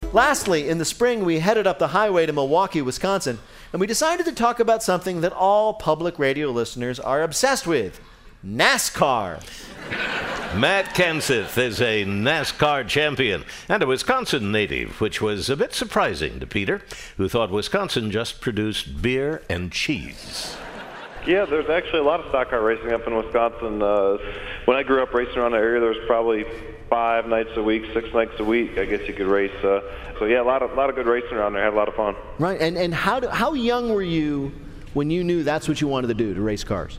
Lastly, in the spring, we headed up the highway to Milwaukee, Wisconsin, and we decided to talk about something that all public radio listeners are obsessed with: NASCAR. Matt Kenseth is a NASCAR champion and a Wisconsin native, which was a bit surprising to Peter, who thought Wisconsin just produced beer and cheese. Yeah, there's actually a lot of stock car racing up in Wisconsin. When I grew up racing around the area, there was probably 5 nights a week, 6 nights a week, I guess you could race. So yeah, a lot of good racing around there. Had a lot of fun. Right, and how young were you when you knew that's what you wanted to do, to race cars?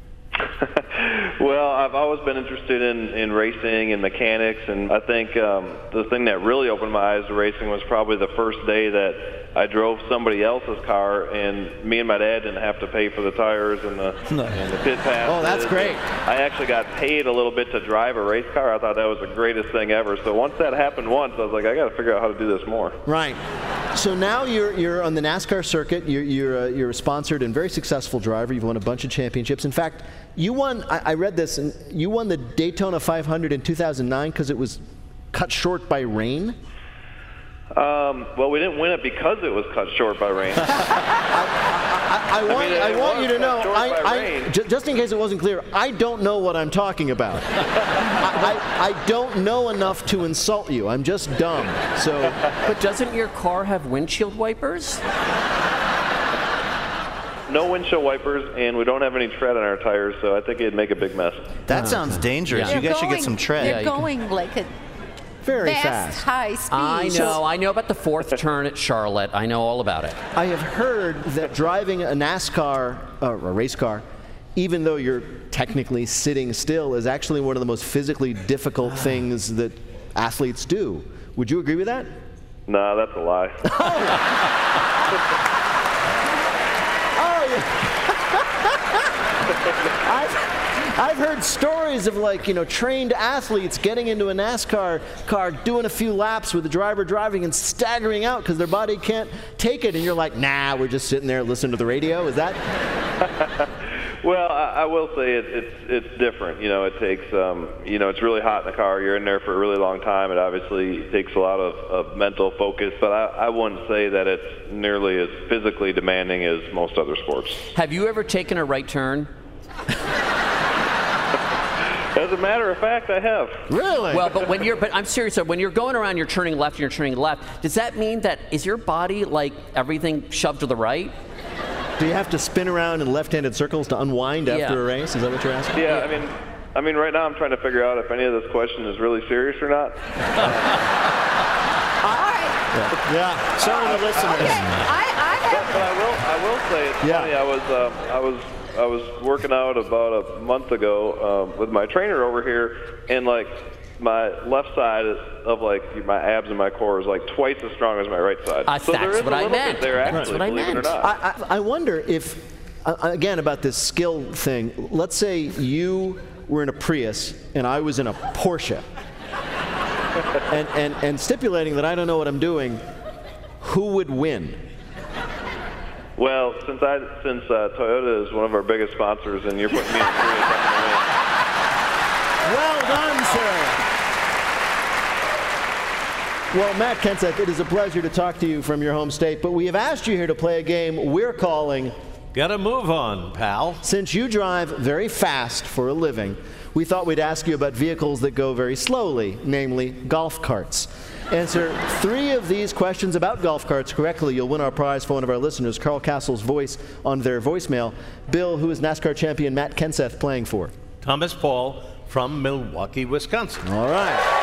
Well, I've always been interested in racing and mechanics, and I think the thing that really opened my eyes to racing was probably the first day that I drove somebody else's car, and me and my dad didn't have to pay for the tires and the pit passes. Oh, that's great. I actually got paid a little bit to drive a race car. I thought that was the greatest thing ever. So once that happened once, I was like, I got to figure out how to do this more. Right. So now you're on the NASCAR circuit. You're a sponsored and very successful driver. You've won a bunch of championships. In fact, you won. I read this, and you won the Daytona 500 in 2009 because it was cut short by rain. Well, we didn't win it because it was cut short by rain. I want you to know, just in case it wasn't clear, I don't know what I'm talking about. I don't know enough to insult you. I'm just dumb. So, but doesn't your car have windshield wipers? No windshield wipers, and we don't have any tread on our tires, so I think it'd make a big mess. That sounds dangerous. Yeah. You guys should get some tread. They're going like a very fast, high speed. I know about the fourth turn at Charlotte. I know all about it. I have heard that driving a NASCAR, a race car, even though you're technically sitting still, is actually one of the most physically difficult things that athletes do. Would you agree with that? No, that's a lie. I've heard stories of, like, trained athletes getting into a NASCAR car, doing a few laps with the driver driving and staggering out because their body can't take it, and you're like, nah, we're just sitting there listening to the radio. Is that? Well, I will say it's different. It takes, it's really hot in the car. You're in there for a really long time. It obviously takes a lot of mental focus, but I wouldn't say that it's nearly as physically demanding as most other sports. Have you ever taken a right turn? As a matter of fact, I have. Really? Well, but I'm serious. When you're going around, you're turning left, and you're turning left. Does that mean that is your body like everything shoved to the right? Do you have to spin around in left-handed circles to unwind after a race? Is that what you're asking? Yeah, I mean, right now I'm trying to figure out if any of this question is really serious or not. All right. Yeah. Some of the listeners. Okay. But I will say it's funny. I was working out about a month ago with my trainer over here, and like my left side of like my abs and my core is like twice as strong as my right side. So that's what I meant. That's what I meant. I wonder if, again, about this skill thing. Let's say you were in a Prius and I was in a Porsche, and stipulating that I don't know what I'm doing, who would win? Well, since Toyota is one of our biggest sponsors, and you're putting me in a Prius, well done, sir. Well, Matt Kenseth, it is a pleasure to talk to you from your home state, but we have asked you here to play a game we're calling Gotta Move On, pal. Since you drive very fast for a living, we thought we'd ask you about vehicles that go very slowly, namely golf carts. Answer 3 of these questions about golf carts correctly. You'll win our prize for one of our listeners, Carl Castle's voice on their voicemail. Bill, who is NASCAR champion Matt Kenseth playing for? Thomas Paul from Milwaukee, Wisconsin. All right.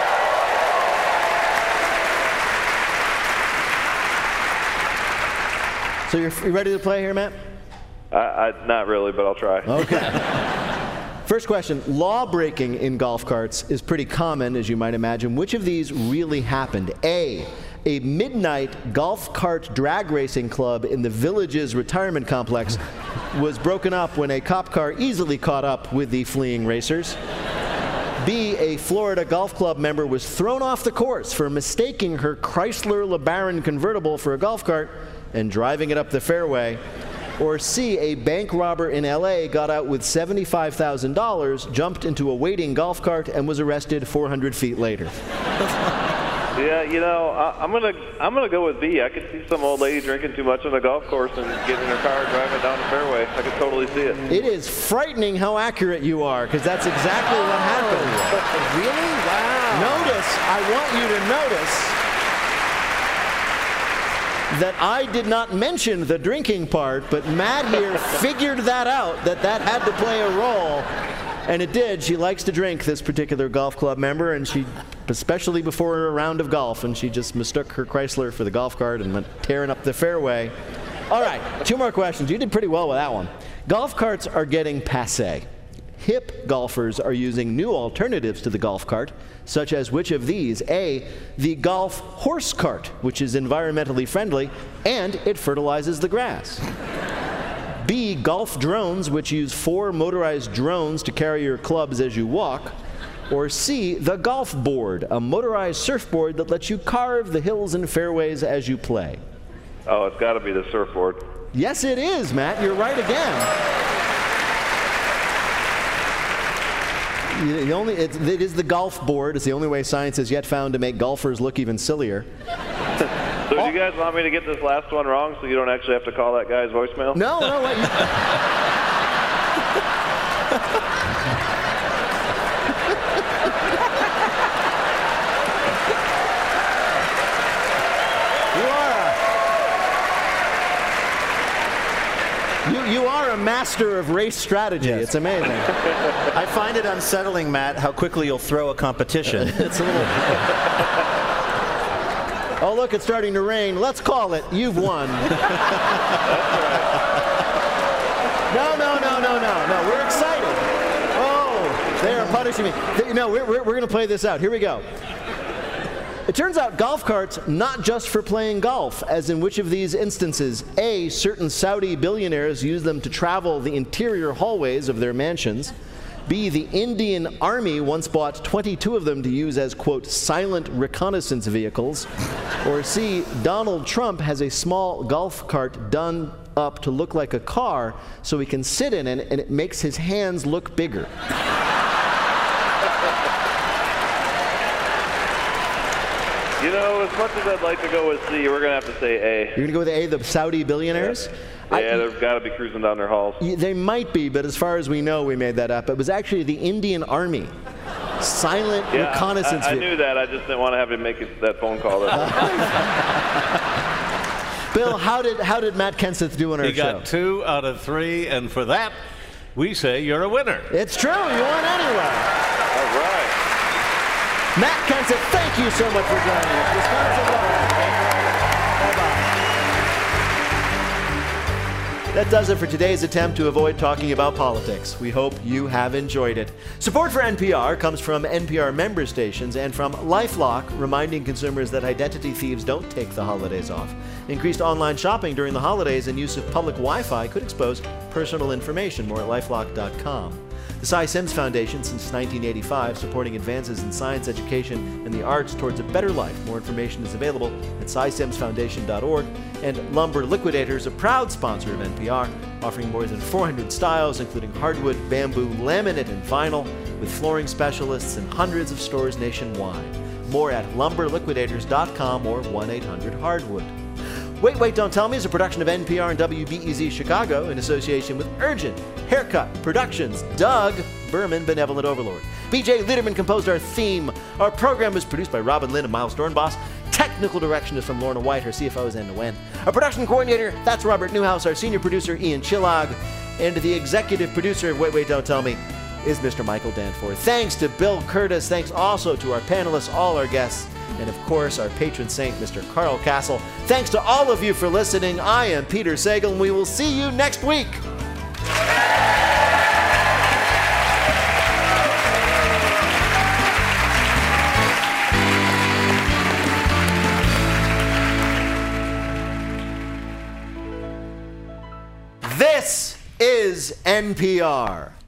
So you're ready to play here, Matt? Not really, but I'll try. Okay. First question. Law breaking in golf carts is pretty common, as you might imagine. Which of these really happened? A midnight golf cart drag racing club in the Villages retirement complex was broken up when a cop car easily caught up with the fleeing racers. B, a Florida golf club member was thrown off the course for mistaking her Chrysler LeBaron convertible for a golf cart and driving it up the fairway. Or C, a bank robber in L.A. got out with $75,000, jumped into a waiting golf cart, and was arrested 400 feet later. Yeah, you know, I'm gonna go with B. I could see some old lady drinking too much on the golf course and getting in her car and driving down the fairway. I could totally see it. It is frightening how accurate you are, because that's exactly what happened. Really? Wow. Notice, I want you to notice that I did not mention the drinking part, but Matt here figured that out, that had to play a role. And it did. She likes to drink, this particular golf club member, and she, especially before a round of golf, and she just mistook her Chrysler for the golf cart and went tearing up the fairway. All right, 2 more questions. You did pretty well with that one. Golf carts are getting passé. Hip golfers are using new alternatives to the golf cart, such as which of these? A, the golf horse cart, which is environmentally friendly, and it fertilizes the grass. B, golf drones, which use 4 motorized drones to carry your clubs as you walk. Or C, the golf board, a motorized surfboard that lets you carve the hills and fairways as you play. Oh, it's got to be the surfboard. Yes, it is, Matt. You're right again. It is the golf board. It's the only way science has yet found to make golfers look even sillier. So do you guys want me to get this last one wrong so you don't actually have to call that guy's voicemail? No. You are a master of race strategy. Yes. It's amazing. I find it unsettling, Matt, how quickly you'll throw a competition. It's a little... Oh, look, it's starting to rain. Let's call it. You've won. No. We're excited. Oh, they are punishing me. No, we're going to play this out. Here we go. It turns out golf carts, not just for playing golf, as in which of these instances? A, certain Saudi billionaires use them to travel the interior hallways of their mansions. B, the Indian Army once bought 22 of them to use as, quote, silent reconnaissance vehicles. Or C, Donald Trump has a small golf cart done up to look like a car so he can sit in it and it makes his hands look bigger. You know, as much as I'd like to go with C, we're going to have to say A. You're going to go with A, the Saudi billionaires? Yeah, they've got to be cruising down their halls. They might be, but as far as we know, we made that up. It was actually the Indian Army. Silent reconnaissance. I knew that. I just didn't want to have to make that phone call. Bill, how did Matt Kenseth do on our show? He got 2 out of 3, and for that, we say you're a winner. It's true. You won anyway. All right. Matt Kenseth, thank you so much for joining us. Wisconsin Bye-bye. That does it for today's attempt to avoid talking about politics. We hope you have enjoyed it. Support for NPR comes from NPR member stations and from LifeLock, reminding consumers that identity thieves don't take the holidays off. Increased online shopping during the holidays and use of public Wi-Fi could expose personal information. More at lifelock.com. The Cy Sims Foundation, since 1985, supporting advances in science education and the arts towards a better life. More information is available at cysimsfoundation.org. And Lumber Liquidators, a proud sponsor of NPR, offering more than 400 styles, including hardwood, bamboo, laminate, and vinyl, with flooring specialists in hundreds of stores nationwide. More at lumberliquidators.com or 1-800-HARDWOOD. Wait, Don't Tell Me is a production of NPR and WBEZ Chicago in association with Urgent Haircut Productions. Doug Berman, Benevolent Overlord. BJ Liederman composed our theme. Our program was produced by Robin Lynn and Miles Dornbos. Technical direction is from Lorna White. Her CFO is Anna Nguyen. Our production coordinator, that's Robert Newhouse. Our senior producer, Ian Chillog. And the executive producer of Wait, Don't Tell Me is Mr. Michael Danforth. Thanks to Bill Curtis. Thanks also to our panelists, all our guests, and of course, our patron saint, Mr. Carl Castle. Thanks to all of you for listening. I am Peter Sagal, and we will see you next week. This is NPR.